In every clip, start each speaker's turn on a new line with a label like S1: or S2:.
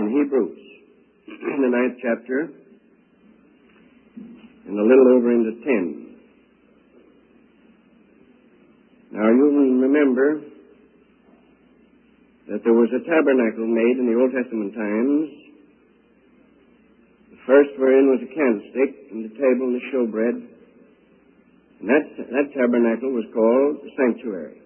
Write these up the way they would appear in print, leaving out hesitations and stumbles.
S1: Hebrews, in the 9th chapter, and a little over into 10. Now, you will remember that there was a tabernacle made in the Old Testament times, the first wherein was a candlestick, and the table and the showbread. And that tabernacle was called the sanctuary,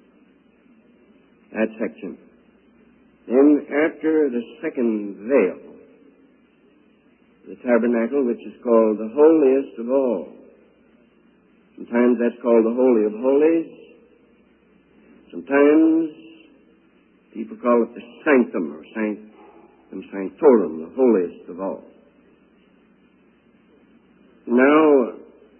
S1: that section. Then, after the second veil, the tabernacle, which is called the holiest of all. Sometimes that's called the Holy of Holies. Sometimes people call it the sanctum or sanctorum, the holiest of all. Now,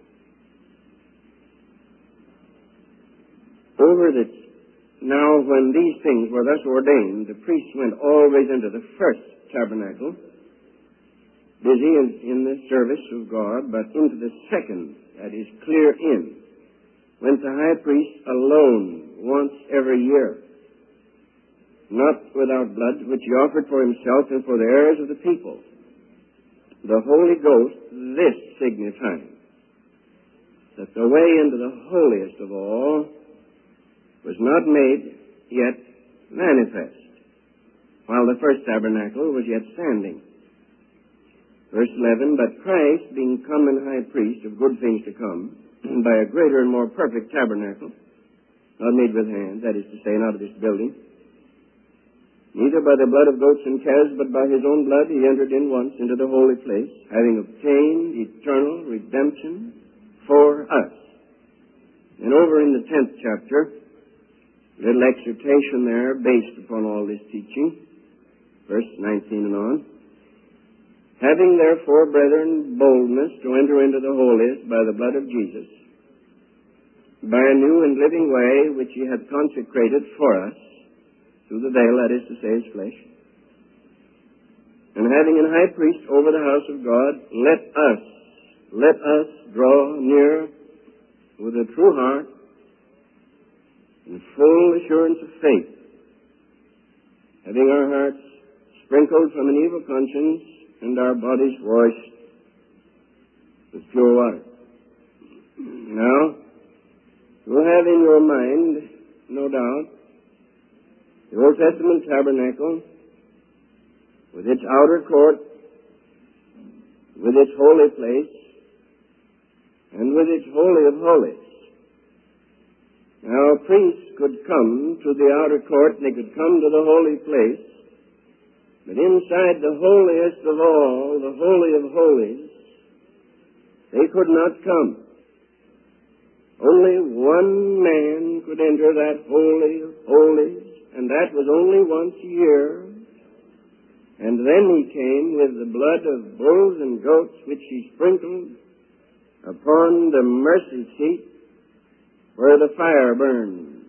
S1: when these things were thus ordained, the priests went always into the first tabernacle, busy in the service of God, but into the second, that is, clear in, went the high priest alone once every year, not without blood, which he offered for himself and for the heirs of the people. The Holy Ghost, this signifying that the way into the holiest of all was not made yet manifest, while the first tabernacle was yet standing. Verse 11, but Christ, being come and high priest of good things to come, by a greater and more perfect tabernacle, not made with hands, that is to say, not of this building, neither by the blood of goats and calves, but by his own blood he entered in once into the holy place, having obtained eternal redemption for us. And over in the 10th chapter, a little exhortation there based upon all this teaching, verse 19 and on. Having therefore, brethren, boldness to enter into the holiest by the blood of Jesus, by a new and living way which he hath consecrated for us, through the veil, that is to say, his flesh. And having an high priest over the house of God, let us draw near with a true heart and full assurance of faith, having our hearts sprinkled from an evil conscience and our bodies washed with pure water. Now, you'll have in your mind, no doubt, the Old Testament tabernacle with its outer court, with its holy place, and with its holy of holies. Now, priests could come to the outer court, and they could come to the holy place, but inside the holiest of all, the Holy of Holies, they could not come. Only one man could enter that Holy of Holies, and that was only once a year. And then he came with the blood of bulls and goats, which he sprinkled upon the mercy seat where the fire burned.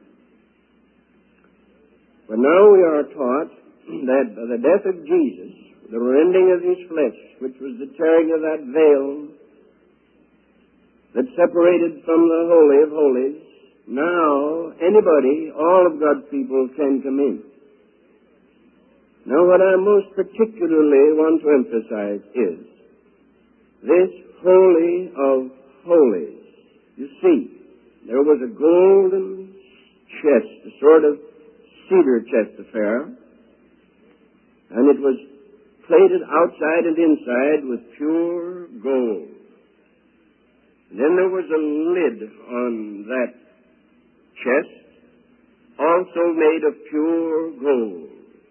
S1: But now we are taught that by the death of Jesus, the rending of his flesh, which was the tearing of that veil that separated from the Holy of Holies, now anybody, all of God's people, can come in. Now what I most particularly want to emphasize is this Holy of Holies. You see, there was a golden chest, a sort of cedar chest affair, and it was plated outside and inside with pure gold. And then there was a lid on that chest, also made of pure gold.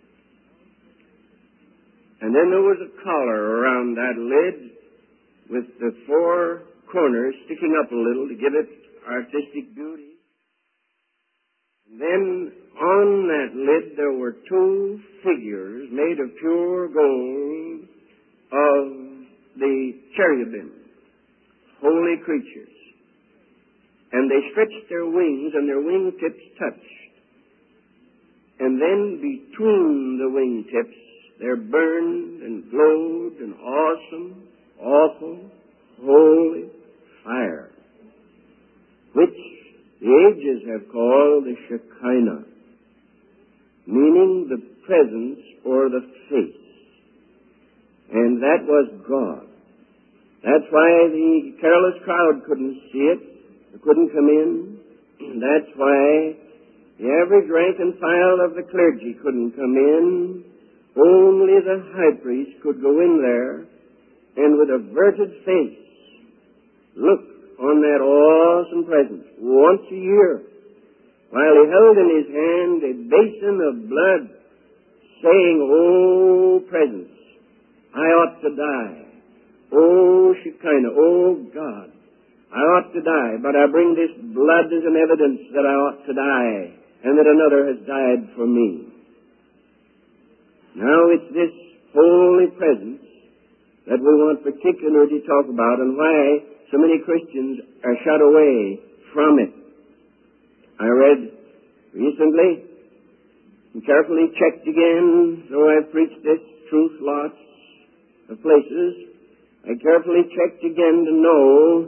S1: And then there was a collar around that lid with the four corners sticking up a little to give it artistic beauty. And then on that lid there were two figures made of pure gold of the cherubim, holy creatures. And they stretched their wings, and their wingtips touched. And then between the wingtips there burned and glowed an awesome, awful, holy fire, which the ages have called the Shekinah, meaning the presence or the face And that was God. That's why the careless crowd couldn't see it, couldn't come in. That's why the average rank and file of the clergy couldn't come in. Only the high priest could go in there and with averted face look on that awesome presence once a year while he held in his hand a basin of blood, saying, "Oh, presence, I ought to die. Oh, Shekinah, oh, God, I ought to die, but I bring this blood as an evidence that I ought to die and that another has died for me." Now it's this holy presence that we want particularly to talk about and why so many Christians are shut away from it. I read recently and carefully checked again, though I've preached this truth lots of places, I carefully checked again to know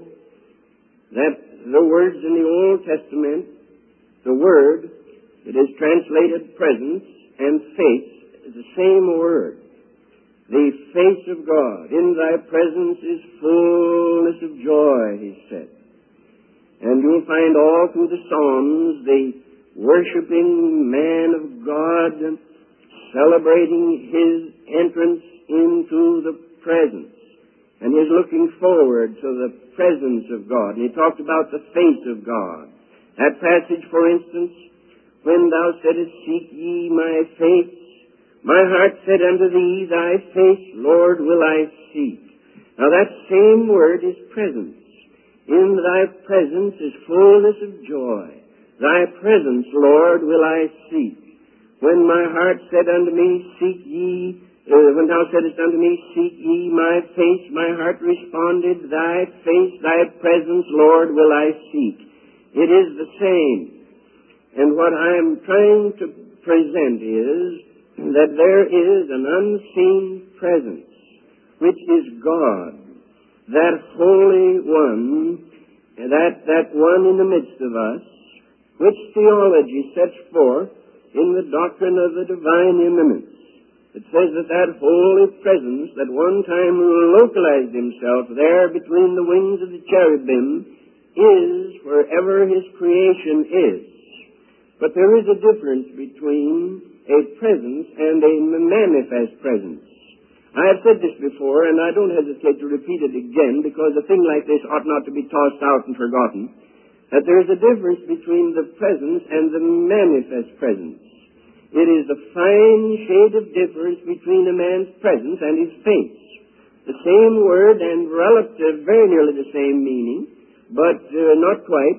S1: that the words in the Old Testament, the word that is translated presence and face, is the same word. The face of God. In thy presence is fullness of joy, he said. And you'll find all through the Psalms the worshiping man of God celebrating his entrance into the presence. And he's looking forward to the presence of God. And he talked about the face of God. That passage, for instance, when thou saidst, "Seek ye my face, my heart said unto thee, thy face, Lord, will I seek." Now that same word is presence. In thy presence is fullness of joy. Thy presence, Lord, will I seek. When my heart said unto me, "Seek ye," when thou saidst unto me, "Seek ye my face," my heart responded, "Thy face, thy presence, Lord, will I seek." It is the same. And what I am trying to present is that there is an unseen presence, which is God, that Holy One, that one in the midst of us, which theology sets forth in the doctrine of the divine immanence. It says that that holy presence that one time localized himself there between the wings of the cherubim is wherever his creation is. But there is a difference between a presence and a manifest presence. I have said this before, and I don't hesitate to repeat it again, because a thing like this ought not to be tossed out and forgotten, that there is a difference between the presence and the manifest presence. It is the fine shade of difference between a man's presence and his face. The same word and relative, very nearly the same meaning, but not quite.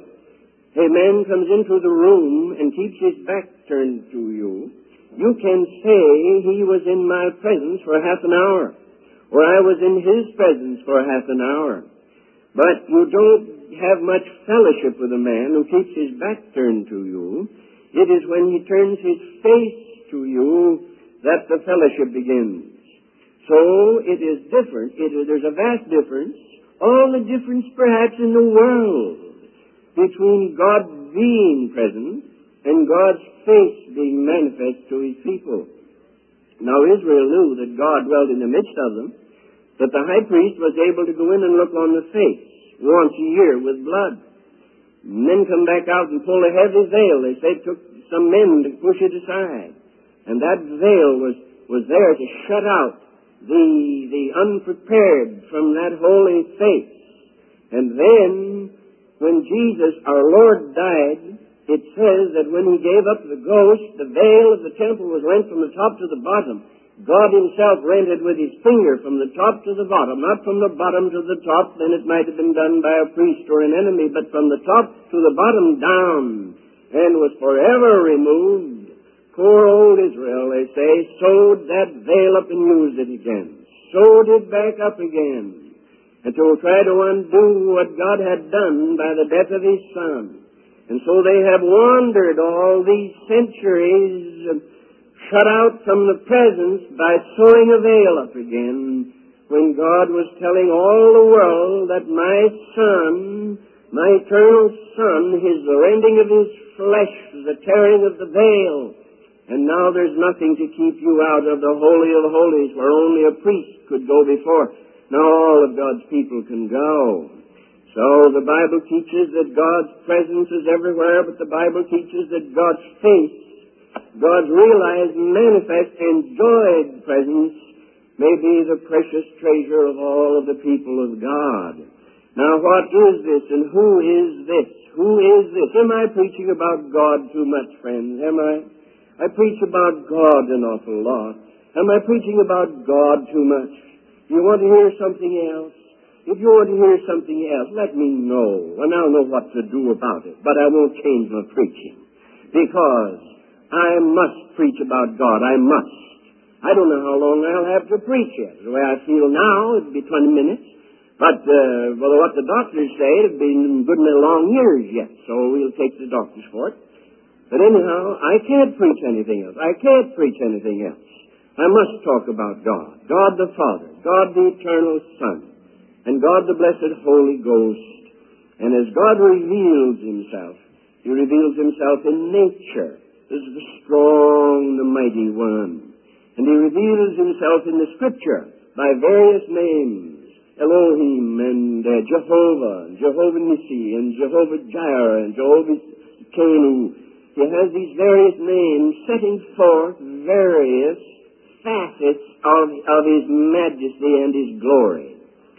S1: A man comes into the room and keeps his back turned to you. You can say, "He was in my presence for half an hour," or "I was in his presence for half an hour." But you don't have much fellowship with a man who keeps his back turned to you. It is when he turns his face to you that the fellowship begins. So it is different. There's a vast difference, all the difference perhaps in the world, between God being present and God's face being manifest to his people. Now Israel knew that God dwelt in the midst of them, that the high priest was able to go in and look on the face once a year with blood. And then come back out and pull a heavy veil. They say it took some men to push it aside. And that veil was there to shut out the unprepared from that holy face. And then, when Jesus, our Lord, died, it says that when he gave up the ghost, the veil of the temple was rent from the top to the bottom. God himself rent it with his finger from the top to the bottom, not from the bottom to the top, then it might have been done by a priest or an enemy, but from the top to the bottom down, and was forever removed. Poor old Israel, they say, sewed that veil up and used it again. Sewed it back up again. And to try to undo what God had done by the death of his Son. And so they have wandered all these centuries, shut out from the presence by sewing a veil up again, when God was telling all the world that my Son, my eternal Son, his rending of his flesh, the tearing of the veil, And now there's nothing to keep you out of the Holy of Holies, where only a priest could go before. Now all of God's people can go. So the Bible teaches that God's presence is everywhere, but the Bible teaches that God's face, God's realized, manifest, enjoyed presence may be the precious treasure of all of the people of God. Now what is this and who is this? Who is this? Am I preaching about God too much, friends? Am I? I preach about God an awful lot. Am I preaching about God too much? You want to hear something else? If you want to hear something else, let me know, and I'll know what to do about it. But I won't change my preaching, because I must preach about God. I must. I don't know how long I'll have to preach yet. The way I feel now, it'll be 20 minutes. But what the doctors say, it'll be good many long years yet, so we'll take the doctors for it. But anyhow, I can't preach anything else. I can't preach anything else. I must talk about God. God the Father, God the Eternal Son, and God the Blessed Holy Ghost. And as God reveals Himself, He reveals Himself in nature as the strong, the mighty one. And He reveals Himself in the Scripture by various names, Elohim and Jehovah, and Jehovah Nissi, and Jehovah Jireh, and Jehovah Kenu. He has these various names setting forth various facets of His majesty and His glory.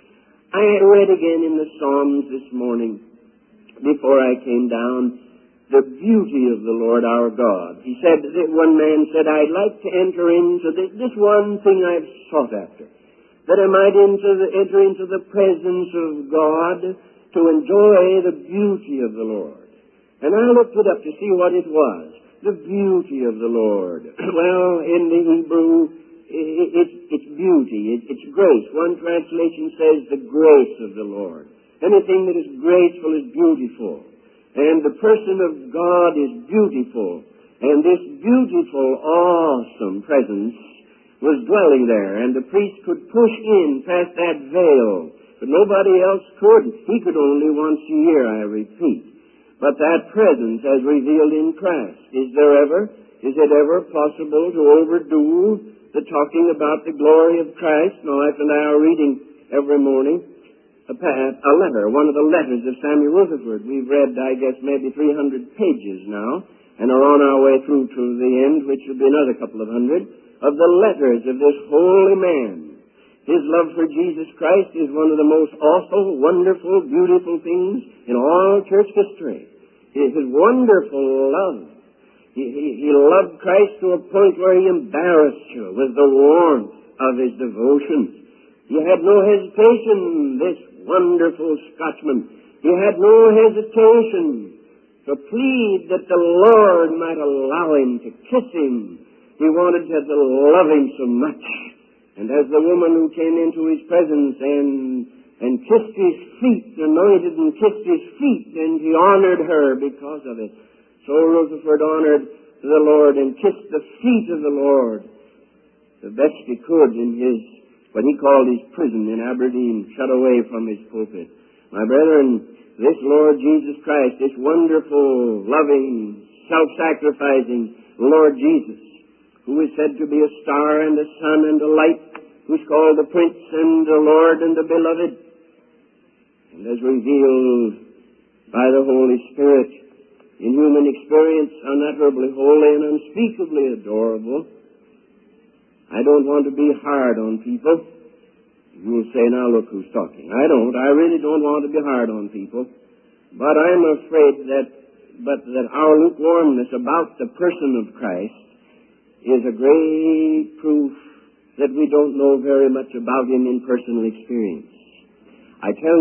S1: I read again in the Psalms this morning, before I came down, the beauty of the Lord our God. He said, one man said, I'd like to enter into this one thing I've sought after, that I might enter into the presence of God to enjoy the beauty of the Lord. And I looked it up to see what it was, the beauty of the Lord. Well, in the Hebrew, it's beauty, it's grace. One translation says the grace of the Lord. Anything that is graceful is beautiful. And the person of God is beautiful. And this beautiful, awesome presence was dwelling there. And the priest could push in past that veil. But nobody else could. He could only once a year, I repeat. But that presence as revealed in Christ, is it ever possible to overdo the talking about the glory of Christ? My wife and I are reading every morning a letter, one of the letters of Samuel Rutherford. We've read, I guess, maybe 300 pages now, and are on our way through to the end, which will be another couple of hundred, of the letters of this holy man. His love for Jesus Christ is one of the most awful, wonderful, beautiful things in all church history. His wonderful love. He loved Christ to a point where he embarrassed you with the warmth of his devotion. He had no hesitation, this wonderful Scotchman. He had no hesitation to plead that the Lord might allow him to kiss him. He wanted to love him so much. And as the woman who came into his presence and kissed his feet, anointed and kissed his feet, and he honored her because of it. So Rutherford honored the Lord and kissed the feet of the Lord the best he could in what he called his prison in Aberdeen, shut away from his pulpit. My brethren, this Lord Jesus Christ, this wonderful, loving, self-sacrificing Lord Jesus, who is said to be a star and a sun and a light, who's called the Prince and the Lord and the Beloved, and as revealed by the Holy Spirit in human experience, unutterably holy and unspeakably adorable. I don't want to be hard on people. You'll say, now look who's talking. I really don't want to be hard on people. But I'm afraid that our lukewarmness about the person of Christ is a great proof that we don't know very much about him in personal experience. I tell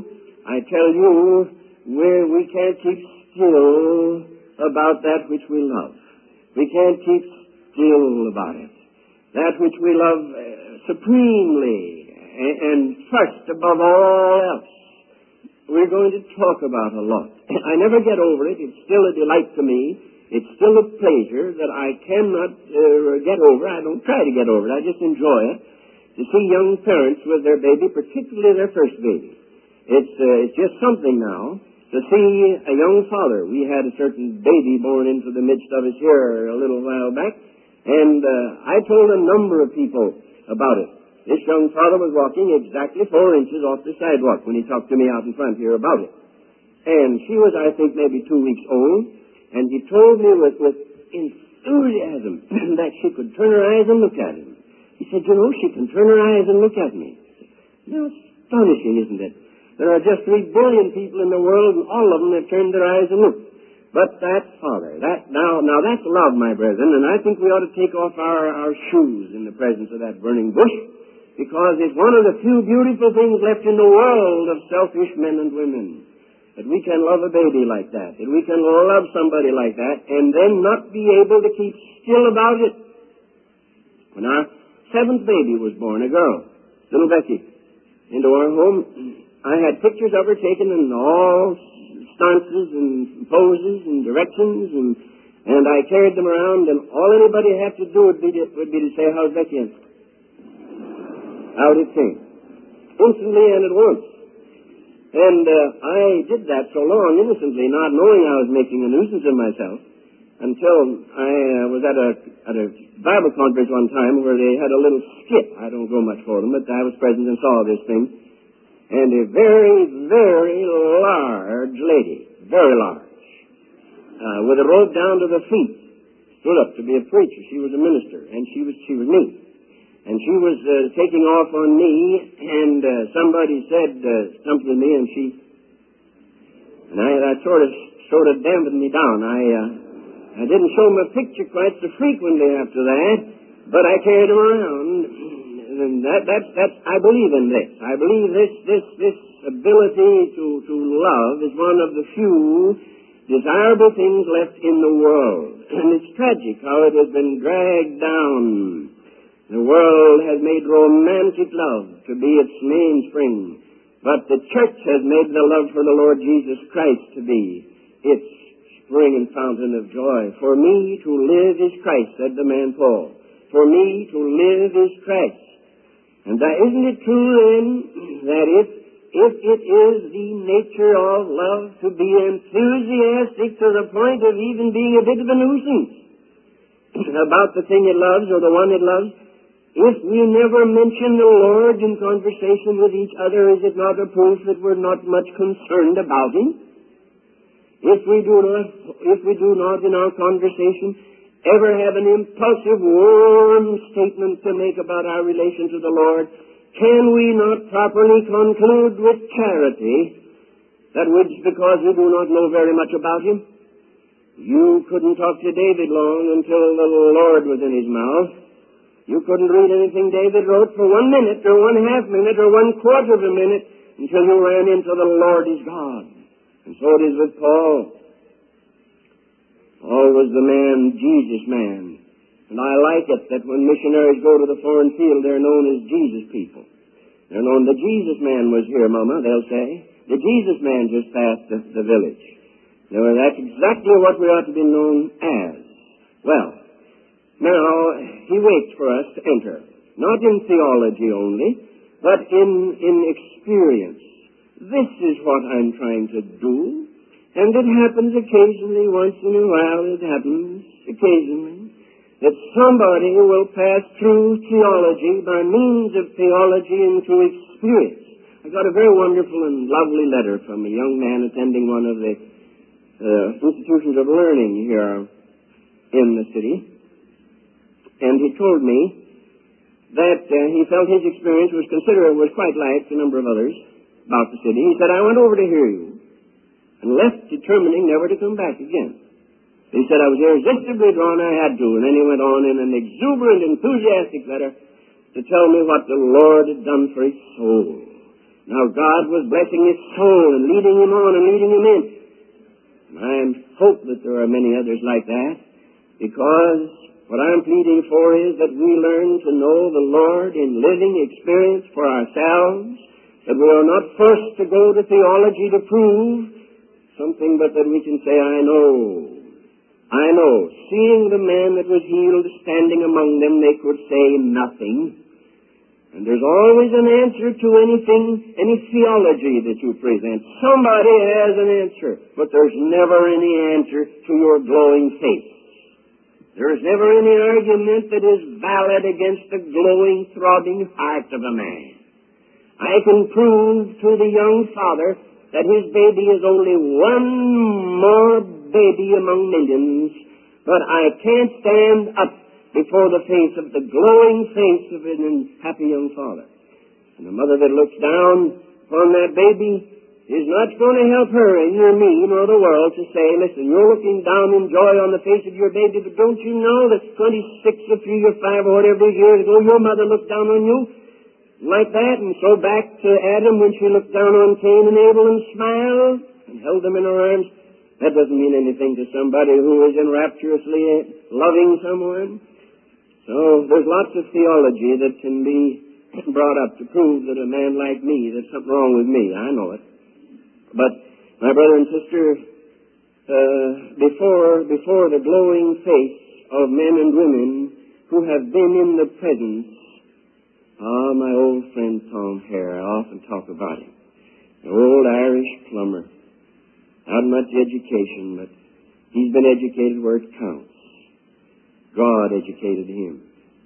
S1: you, we can't keep still about that which we love. We can't keep still about it. That which we love supremely and first above all else. We're going to talk about a lot. I never get over it. It's still a delight to me. It's still a pleasure that I cannot get over. I don't try to get over it. I just enjoy it. To see young parents with their baby, particularly their first baby. It's just something now. to see a young father. We had a certain baby born into the midst of us here a little while back, and I told a number of people about it. This young father was walking exactly 4 inches off the sidewalk when he talked to me out in front here about it. And she was, I think, maybe 2 weeks old, and he told me with enthusiasm that she could turn her eyes and look at him. He said, you know, she can turn her eyes and look at me. You know, astonishing, isn't it? There are just 3 billion people in the world, and all of them have turned their eyes and looked. But that father, now that's love, my brethren, and I think we ought to take off our shoes in the presence of that burning bush, because it's one of the few beautiful things left in the world of selfish men and women, that we can love a baby like that we can love somebody like that, and then not be able to keep still about it. When our 7th baby was born, a girl, little Becky, into our home, I had pictures of her taken in all stances and poses and directions, and I carried them around, and all anybody had to do would be to say, how's Becky? Out it came. Instantly and at once. And I did that so long innocently, not knowing I was making a nuisance of myself, until I was at a Bible conference one time where they had a little skit. I don't go much for them, but I was present and saw this thing. And a very, very large lady, very large, with a robe down to the feet, stood up to be a preacher. She was a minister, and she was me. And she was taking off on me, and somebody said something to me, and that sort of dampened me down. I didn't show my picture quite so frequently after that, but I carried them around, and that's I believe in this. I believe this ability to love is one of the few desirable things left in the world, and it's tragic how it has been dragged down. The world has made romantic love to be its mainspring, but the church has made the love for the Lord Jesus Christ to be its spring and fountain of joy. For me to live is Christ, said the man Paul. For me to live is Christ. And isn't it true then that if it is the nature of love to be enthusiastic to the point of even being a bit of a nuisance about the thing it loves or the one it loves, if we never mention the Lord in conversation with each other, is it not a proof that we're not much concerned about Him? If we do not in our conversation ever have an impulsive, warm statement to make about our relation to the Lord, can we not properly conclude with charity that it's because we do not know very much about Him? You couldn't talk to David long until the Lord was in his mouth. You couldn't read anything David wrote for 1 minute or 1/2 minute or 1/4 of a minute until you ran into the Lord is God. And so it is with Paul. Paul was the man, Jesus man. And I like it that when missionaries go to the foreign field, they're known as Jesus people. They're known, the Jesus man was here, Mama, they'll say. The Jesus man just passed the village. Now, that's exactly what we ought to be known as. Well, now, he waits for us to enter, not in theology only, but in experience. This is what I'm trying to do, and it happens occasionally, once in a while it happens occasionally, that somebody will pass through theology by means of theology into experience. I got a very wonderful and lovely letter from a young man attending one of the institutions of learning here in the city. And he told me that he felt his experience was quite like a number of others about the city. He said, I went over to hear you and left determining never to come back again. He said, I was irresistibly drawn, I had to. And then he went on in an exuberant, enthusiastic letter to tell me what the Lord had done for his soul. Now God was blessing his soul and leading him on and leading him in. And I hope that there are many others like that, because what I'm pleading for is that we learn to know the Lord in living experience for ourselves, that we are not forced to go to theology to prove something, but that we can say, I know. Seeing the man that was healed standing among them, they could say nothing. And there's always an answer to anything, any theology that you present. Somebody has an answer, but there's never any answer to your glowing faith. There's never any argument that is valid against the glowing, throbbing heart of a man. I can prove to the young father that his baby is only one more baby among millions, but I can't stand up before the face of the glowing face of a happy young father. And the mother that looks down upon that baby is not going to help her and nor me nor the world to say, listen, you're looking down in joy on the face of your baby, but don't you know that 26 or 3 or 5 or whatever years ago your mother looked down on you like that, and so back to Adam when she looked down on Cain and Abel and smiled and held them in her arms. That doesn't mean anything to somebody who is enrapturously loving someone. So there's lots of theology that can be brought up to prove that a man like me, there's something wrong with me. I know it. But, my brother and sister, before the glowing face of men and women who have been in the presence, my old friend Tom Hare, I often talk about him. An old Irish plumber. Not much education, but he's been educated where it counts. God educated him.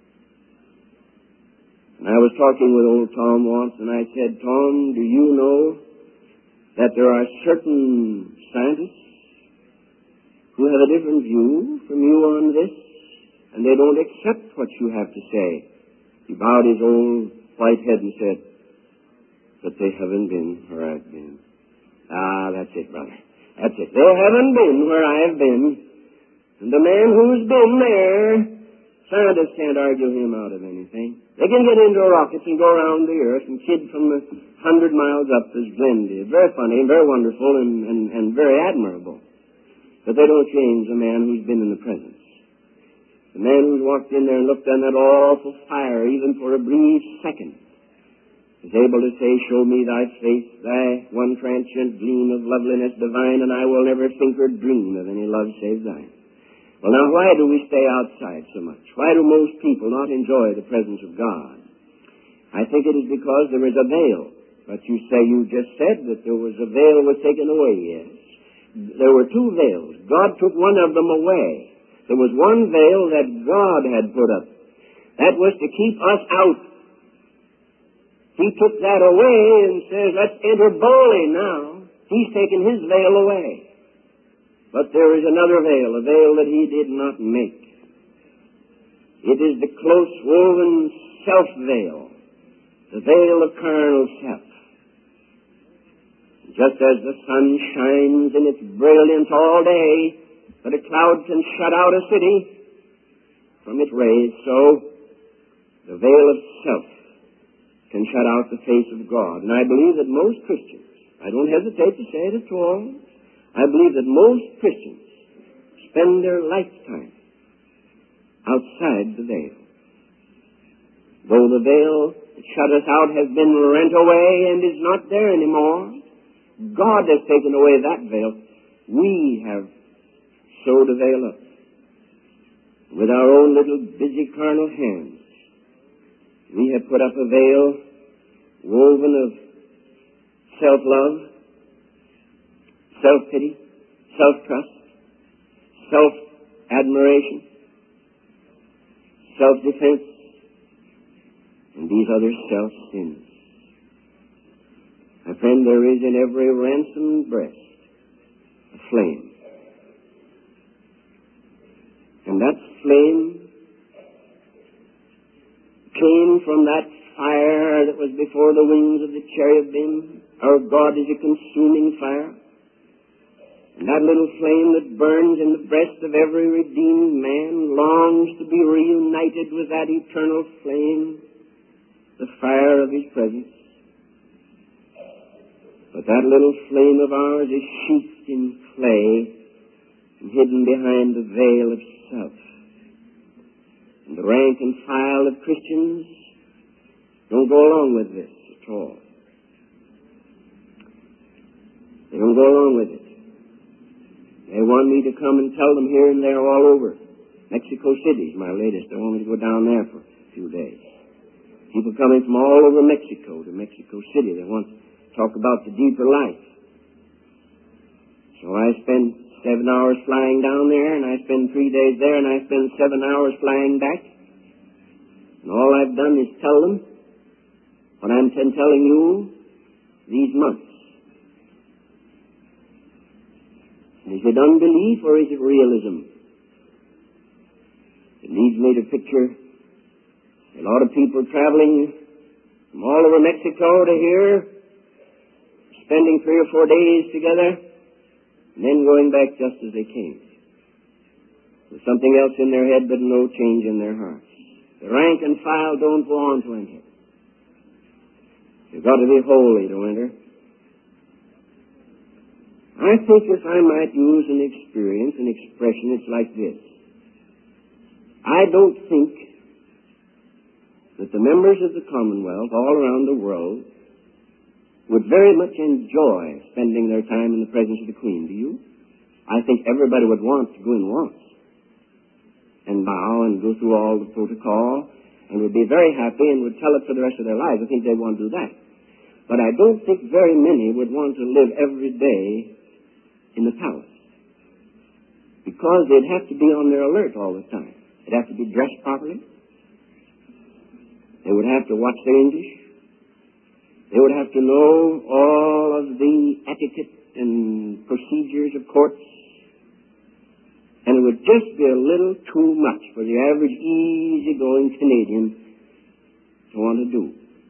S1: And I was talking with old Tom once, and I said, Tom, do you know that there are certain scientists who have a different view from you on this, and they don't accept what you have to say? He bowed his old white head and said, but they haven't been where I've been. That's it, brother. That's it. They haven't been where I've been. And the man who's been there, scientists can't argue him out of anything. They can get into rockets and go around the earth, and kid from 100 miles up is blended. Very funny, very wonderful, and very admirable. But they don't change the man who's been in the presence. The man who's walked in there and looked on that awful fire, even for a brief second, is able to say, show me thy face, thy one transient gleam of loveliness divine, and I will never think or dream of any love save thine. Well, now, why do we stay outside so much? Why do most people not enjoy the presence of God? I think it is because there is a veil. But you just said that there was a veil was taken away, yes. There were 2 veils. God took one of them away. There was one veil that God had put up. That was to keep us out. He took that away and says, let's enter boldly now. He's taken his veil away. But there is another veil, a veil that he did not make. It is the close-woven self-veil, the veil of carnal self. Just as the sun shines in its brilliance all day, but a cloud can shut out a city from its rays, so the veil of self can shut out the face of God. And I believe that most Christians, I don't hesitate to say it at all, I believe that most Christians spend their lifetime outside the veil. Though the veil that shut us out has been rent away and is not there anymore, God has taken away that veil. We have sewed a veil up. With our own little busy carnal hands, we have put up a veil woven of self-love, self-pity, self-trust, self-admiration, self-defense, and these other self-sins. My friend, there is in every ransomed breast a flame. And that flame came from that fire that was before the wings of the cherubim. Our God is a consuming fire. And that little flame that burns in the breast of every redeemed man longs to be reunited with that eternal flame, the fire of His presence. But that little flame of ours is sheathed in clay and hidden behind the veil of self. And the rank and file of Christians don't go along with this at all. They don't go along with it. They want me to come and tell them here and there all over. Mexico City is my latest. I want me to go down there for a few days. People coming from all over Mexico to Mexico City. They want to talk about the deeper life. So I spend 7 hours flying down there, and I spend 3 days there, and I spend 7 hours flying back. And all I've done is tell them what I'm telling you these months. Is it unbelief or is it realism? It leads me to picture a lot of people traveling from all over Mexico to here, spending 3 or 4 days together, and then going back just as they came, with something else in their head but no change in their hearts. The rank and file don't go on to enter. You've got to be holy to enter. I think if I might use an experience, an expression, it's like this. I don't think that the members of the Commonwealth all around the world would very much enjoy spending their time in the presence of the Queen. Do you? I think everybody would want to go in once and bow and go through all the protocol and would be very happy and would tell it for the rest of their lives. I think they'd want to do that. But I don't think very many would want to live every day in the palace, because they'd have to be on their alert all the time. They'd have to be dressed properly. They would have to watch their English. They would have to know all of the etiquette and procedures of courts. And it would just be a little too much for the average easy-going Canadian to want to do.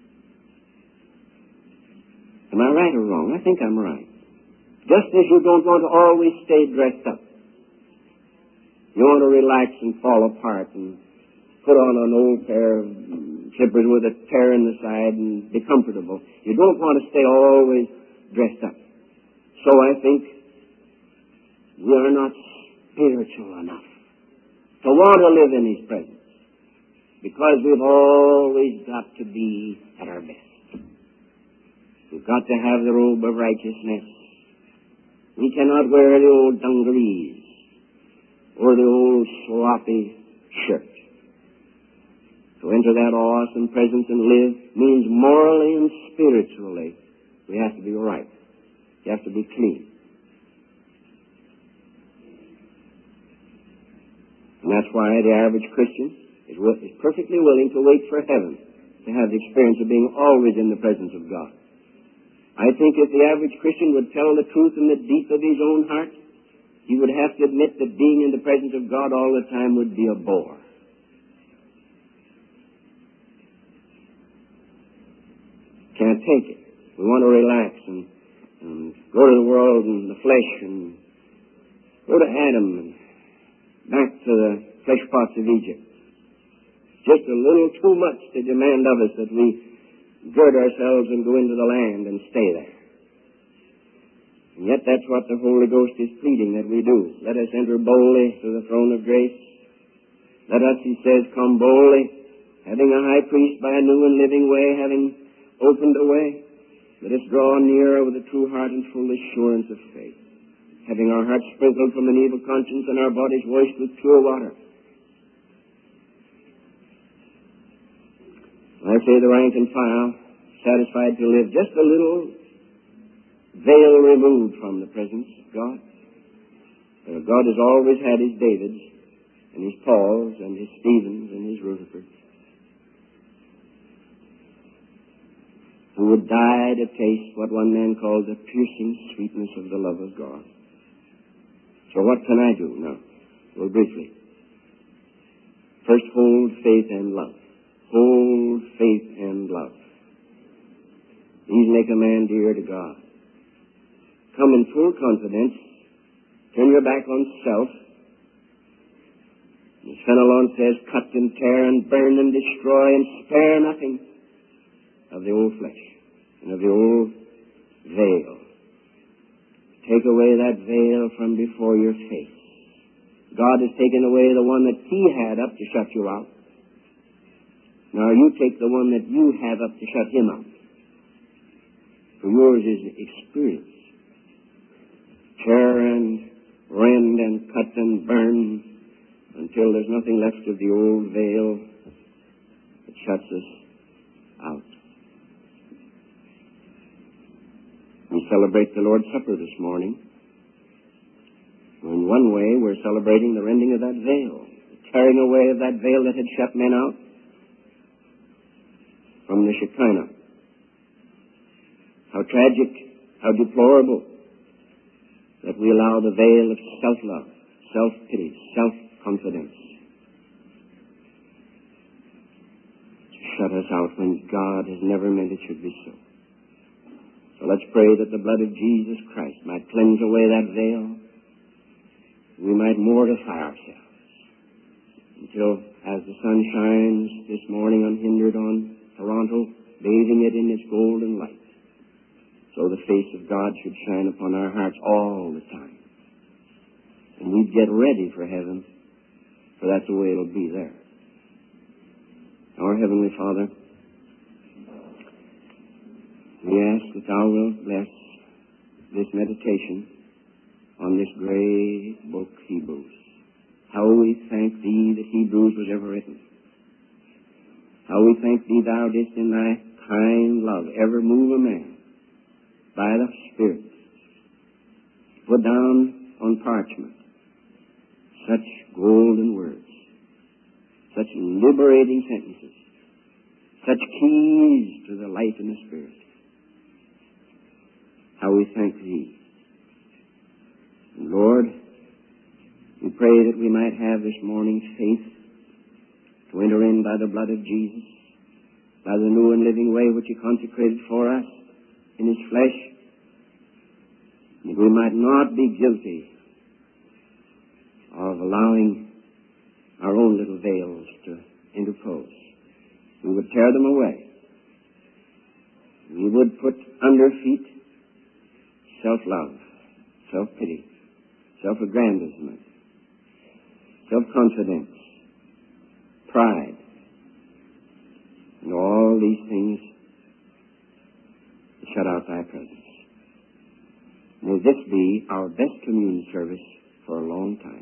S1: Am I right or wrong? I think I'm right. Just as you don't want to always stay dressed up. You want to relax and fall apart and put on an old pair of slippers with a tear in the side and be comfortable. You don't want to stay always dressed up. So I think we are not spiritual enough to want to live in His presence, because we've always got to be at our best. We've got to have the robe of righteousness. We cannot wear the old dungarees or the old sloppy shirt. To enter that awesome presence and live means morally and spiritually we have to be right. You have to be clean. And that's why the average Christian is perfectly willing to wait for heaven to have the experience of being always in the presence of God. I think if the average Christian would tell the truth in the deep of his own heart, he would have to admit that being in the presence of God all the time would be a bore. Can't take it. We want to relax and go to the world and the flesh and go to Adam and back to the flesh pots of Egypt. Just a little too much to demand of us that we gird ourselves and go into the land and stay there. And yet that's what the Holy Ghost is pleading that we do. Let us enter boldly to the throne of grace. Let us, He says, come boldly, having a high priest by a new and living way, having opened a way. Let us draw near with a true heart and full assurance of faith, having our hearts sprinkled from an evil conscience and our bodies washed with pure water. I say the rank and file, satisfied to live just a little veil removed from the presence of God. God has always had His Davids and His Pauls and His Stephens and His Rutherfords, who would die to taste what one man called the piercing sweetness of the love of God. So what can I do now? Well, briefly. First, hold faith and love. Hold faith and love. These make a man dear to God. Come in full confidence. Turn your back on self. As Fenelon says, cut and tear and burn and destroy and spare nothing of the old flesh and of the old veil. Take away that veil from before your face. God has taken away the one that He had up to shut you out. Now you take the one that you have up to shut Him out. For yours is experience. Tear and rend and cut and burn until there's nothing left of the old veil that shuts us celebrate the Lord's Supper this morning. In one way, we're celebrating the rending of that veil, the tearing away of that veil that had shut men out from the Shekinah. How tragic, how deplorable that we allow the veil of self-love, self-pity, self-confidence to shut us out when God has never meant it should be so. So let's pray that the blood of Jesus Christ might cleanse away that veil. We might mortify ourselves until, as the sun shines this morning unhindered on Toronto, bathing it in its golden light, so the face of God should shine upon our hearts all the time. And we'd get ready for heaven, for that's the way it'll be there. Our Heavenly Father, we ask that Thou wilt bless this meditation on this great book, Hebrews. How we thank Thee that Hebrews was ever written. How we thank Thee Thou didst in Thy kind love ever move a man by the Spirit, put down on parchment such golden words, such liberating sentences, such keys to the life in the Spirit. How we thank Thee. And Lord, we pray that we might have this morning faith to enter in by the blood of Jesus, by the new and living way which He consecrated for us in His flesh, that we might not be guilty of allowing our own little veils to interpose. We would tear them away. We would put under feet self-love, self-pity, self-aggrandizement, self-confidence, pride, and all these things to shut out Thy presence. May this be our best communion service for a long time.